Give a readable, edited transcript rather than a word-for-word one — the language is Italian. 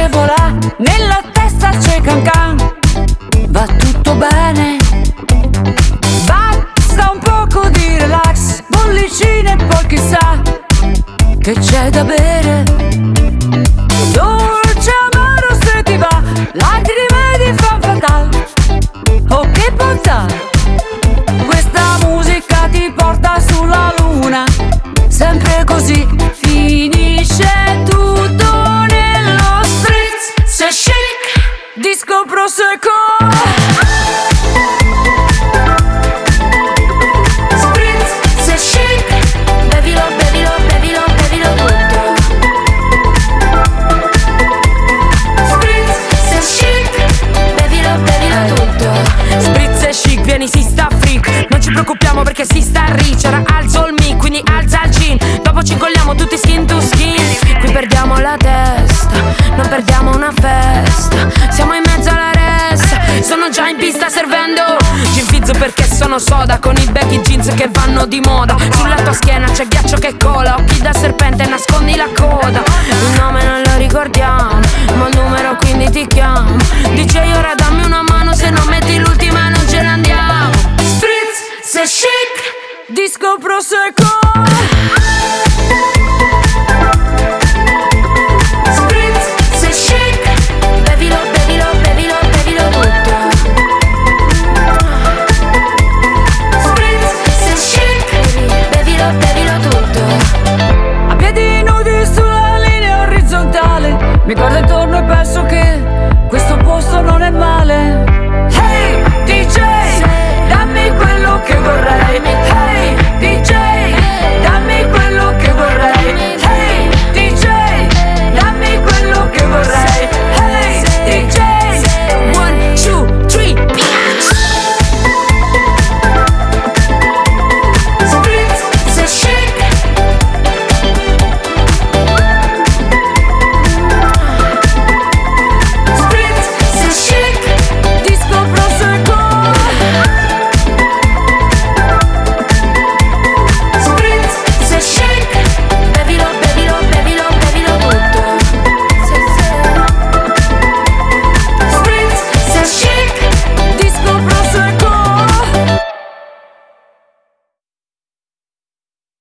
che vola, nella testa c'è cancan. Va tutto bene, basta un poco di relax, bollicine e poi chissà che c'è da bere. Dolce amaro se ti va, lacrime di fan fatal. Oh che bontà, questa musica ti porta sulla luna. Sempre così finisce tutto nello spritz. Se chic, disco prosecco. Spritz, se chic, bevilo, bevilo, bevilo, bevilo tutto. Spritz, se chic, bevilo, bevilo tutto. Spritz e chic, vieni si sta freak. Non ci preoccupiamo perché si sta rich. Ora alzo il mic, quindi alza il gin. Dopo ci incolliamo tutti skin to skin. Qui perdiamo la testa, non perdiamo una festa. Siamo in mezzo alla ressa, sono già in pista servendo gin fizz perché sono soda. Con i baggy jeans che vanno di moda. Sulla tua schiena c'è ghiaccio che cola. Occhi da serpente nascondi